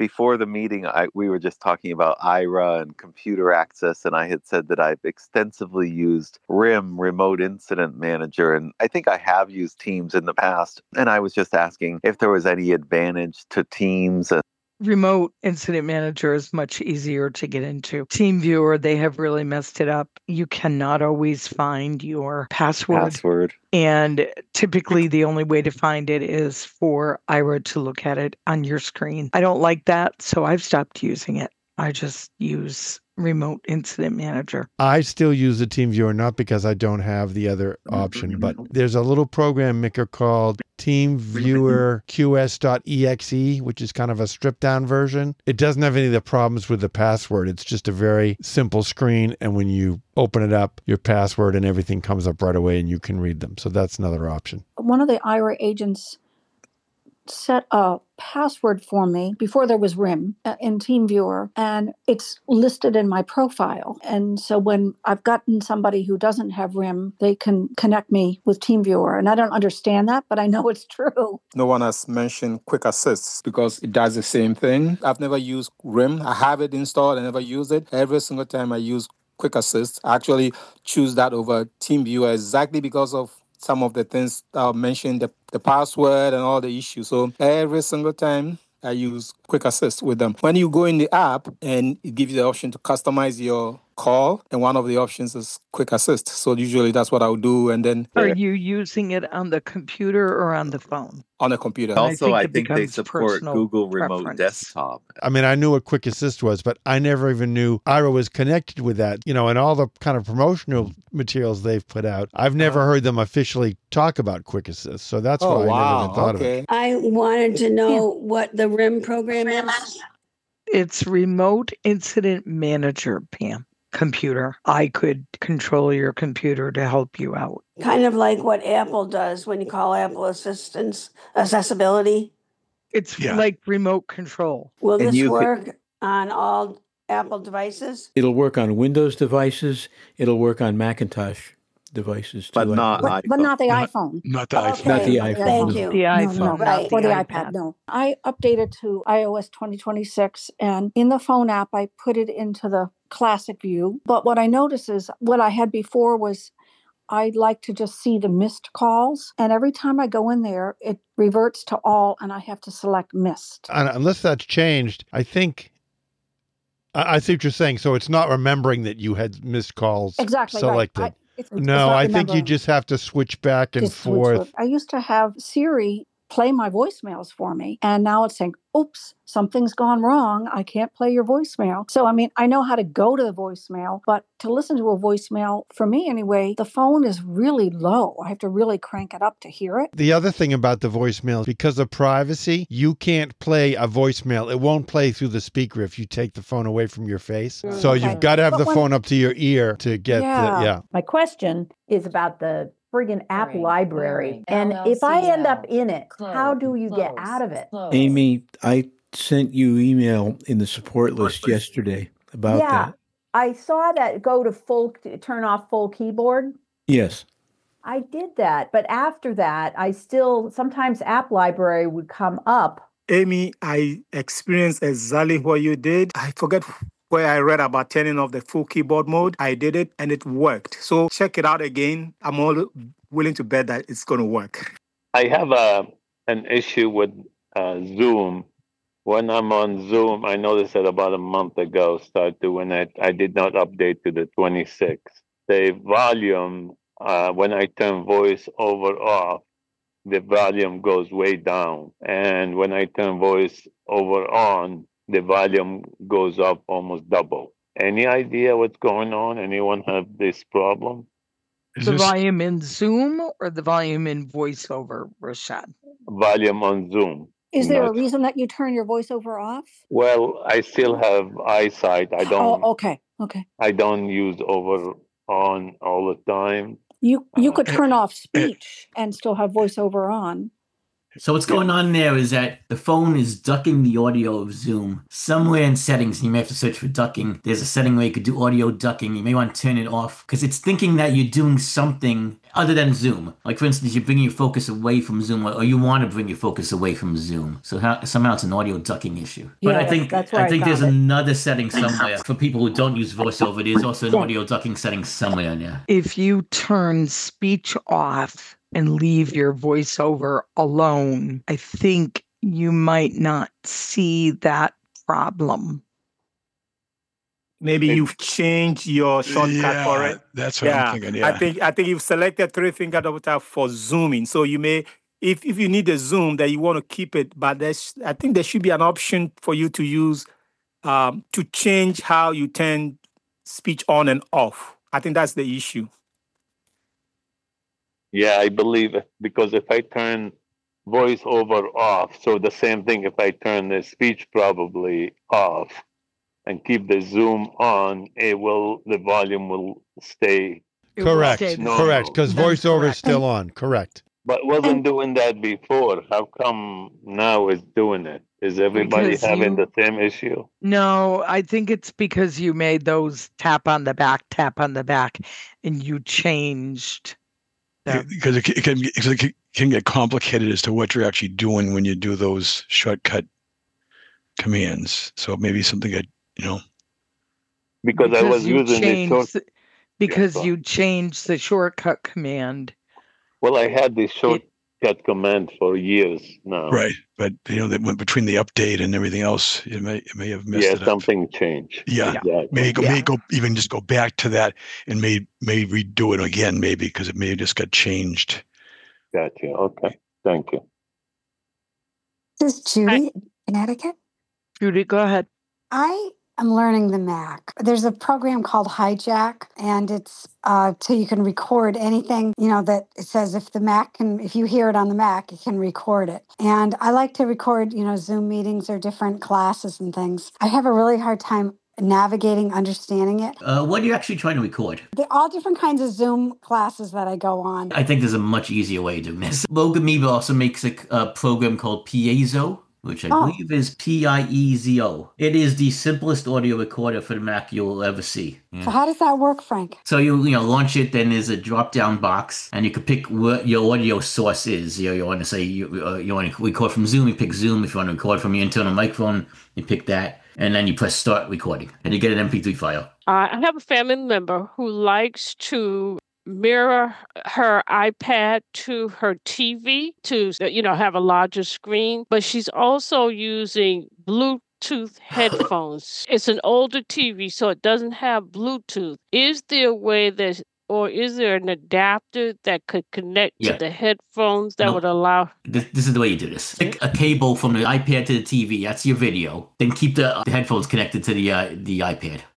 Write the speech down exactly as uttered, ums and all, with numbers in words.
before the meeting, I, we were just talking about I R A and computer access, and I had said that I've extensively used R I M, Remote Incident Manager, and I think I have used Teams in the past. And I was just asking if there was any advantage to Teams. And Remote Incident Manager is much easier to get into. TeamViewer, they have really messed it up. You cannot always find your password. Password. And typically the only way to find it is for I R A to look at it on your screen. I don't like that, so I've stopped using it. I just use Remote Incident Manager. I still use the TeamViewer, not because I don't have the other option, but there's a little program maker called TeamViewer Q S dot E X E, which is kind of a stripped down version. It doesn't have any of the problems with the password. It's just a very simple screen, and when you open it up, your password and everything comes up right away and you can read them. So that's another option. One of the I R A agents set a password for me before there was R I M uh, in TeamViewer, and it's listed in my profile. And so when I've gotten somebody who doesn't have R I M, they can connect me with TeamViewer. And I don't understand that, but I know it's true. No one has mentioned Quick Assist because it does the same thing. I've never used R I M. I have it installed. I never use it. Every single time I use Quick Assist, I actually choose that over TeamViewer exactly because of some of the things I mentioned, the, the password and all the issues. So every single time I use Quick Assist with them. When you go in the app and it gives you the option to customize your call, and one of the options is Quick Assist. So usually that's what I'll do. And then Are you using it on the computer or on the phone? On the computer. Also, I I think, think, I think they support Google Remote preference. Desktop. I mean, I knew what Quick Assist was, but I never even knew I R A was connected with that. You know, and all the kind of promotional materials they've put out, I've never heard them officially talk about Quick Assist. So that's Oh, why I wow. never even thought Okay. of it. I wanted to know what the R I M program is. It's Remote Incident Manager, Pam. Computer. I could control your computer to help you out. Kind of like what Apple does when you call Apple Assistance accessibility. It's Yeah. like remote control. Will And this you could- work on all Apple devices? It'll work on Windows devices. It'll work on Macintosh devices too. But I not believe. But, but not the Not- iPhone. Not the Okay. iPhone. Not the no. iPhone. Thank you. The No, iPhone, no, not Right. the or the iPad. iPad, no. I updated to iOS twenty twenty-six, and in the phone app, I put it into the classic view. But what I noticed is what I had before was I like to just see the missed calls. And every time I go in there, it reverts to all, and I have to select missed. And unless that's changed, I think, I, I see what you're saying. So it's not remembering that you had missed calls Exactly selected. right. I, it's, it's No, not I think you remembering. just have to switch back and Just switch forth. with- I used to have Siri play my voicemails for me, and now it's saying, oops, something's gone wrong. I can't play your voicemail. So, I mean, I know how to go to the voicemail, but to listen to a voicemail, for me anyway, the phone is really low. I have to really crank it up to hear it. The other thing about the voicemail, because of privacy, you can't play a voicemail. It won't play through the speaker if you take the phone away from your face. So Okay. you've got to have But the when- phone up to your ear to get Yeah. the, yeah. My question is about the friggin' app Very, library. very. And if I end up L L C L. in it, how do you get Close, out of it? close, Amy, I sent you email in the support list yesterday about yeah, that. I saw that go to full, turn off full keyboard. Yes. I did that, but after that, I still, sometimes app library would come up. Amy, I experienced exactly what you did. I forget where I read about turning off the full keyboard mode. I did it and it worked. So check it out again. I'm all willing to bet that it's going to work. I have a an issue with uh, Zoom. When I'm on Zoom, I noticed that about a month ago, started when I, I did not update to the twenty-six. The volume, uh, when I turn voice over off, the volume goes way down. And when I turn voice over on, the volume goes up almost double. Any idea what's going on? Anyone have this problem? Is The this- volume in Zoom or the volume in VoiceOver, Rashad? Volume on Zoom. Is there a Not- reason that you turn your voiceover off? Well, I still have eyesight. I don't. Oh, okay, okay. I don't use over on all the time. You you Uh, could eh, turn off eh. speech and still have voiceover on. So what's going on there is that the phone is ducking the audio of Zoom somewhere in settings. You may have to search for ducking. There's a setting where you could do audio ducking. You may want to turn it off because it's thinking that you're doing something other than Zoom. Like, for instance, you're bringing your focus away from Zoom, or you want to bring your focus away from Zoom. So how, somehow it's an audio ducking issue. But Yeah, I think that's where I I think there's found it. another setting somewhere for people who don't use VoiceOver. There's also an audio ducking setting somewhere in there. If you turn speech off and leave your voiceover alone, I think you might not see that problem. Maybe you've changed your shortcut yeah, for it. That's what I'm thinking. Yeah. I think I think you've selected three finger double tap for zooming. So you may, if if you need a zoom, that you want to keep it, but there's I think there should be an option for you to use um, to change how you turn speech on and off. I think that's the issue. Yeah, I believe it, because if I turn voiceover off, so the same thing if I turn the speech probably off and keep the Zoom on, it will the volume will stay. It will Correct. stay the No, same. Correct. Because That's voiceover is correct. still on. Correct. But wasn't doing that before. How come now it's doing it? Is everybody Because having you- the same issue? No, I think it's because you made those tap on the back, tap on the back, and you changed. the- Because it, it can get- 'cause it can- can get complicated as to what you're actually doing when you do those shortcut commands. So maybe something that, you know, Because, I was you using the changed short. the- because go you changed the shortcut command. Well, I had the shortcut command for years now. right. But, you know, that went between the update and everything else, it may, it may have messed Yeah, it up. something changed. Yeah. Exactly. May go, Yeah. may go even just go back to that and may, may redo it again, maybe, because it may have just got changed. Gotcha. Okay. Thank you. This is Judy, Connecticut. Judy, go ahead. I am learning the Mac. There's a program called Hijack, and it's uh, so you can record anything, you know, that it says if the Mac can, if you hear it on the Mac, it can record it. And I like to record, you know, Zoom meetings or different classes and things. I have a really hard time navigating, understanding it. Uh, what are you actually trying to record? They're all different kinds of Zoom classes that I go on. I think there's a much easier way of doing this. Logan Meeba also makes a, a program called Piezo, which I Oh. believe is P I E Z O. It is the simplest audio recorder for the Mac you'll ever see. Yeah. So how does that work, Frank? So you you know launch it, then there's a drop down box, and you can pick what your audio source is. You know, you want to say you uh, you want to record from Zoom, you pick Zoom. If you want to record from your internal microphone, you pick that, and then you press start recording, and you get an M P three file. Uh, I have a family member who likes to mirror her iPad to her T V to, you know, have a larger screen, but she's also using Bluetooth headphones. It's an older T V, so it doesn't have Bluetooth. Is there a way that, or is there an adapter that could connect Yeah. to the headphones that No. would allow? This, this is the way you do this. Take a cable from the iPad to the T V. That's your video. Then keep the, the headphones connected to the uh, the iPad.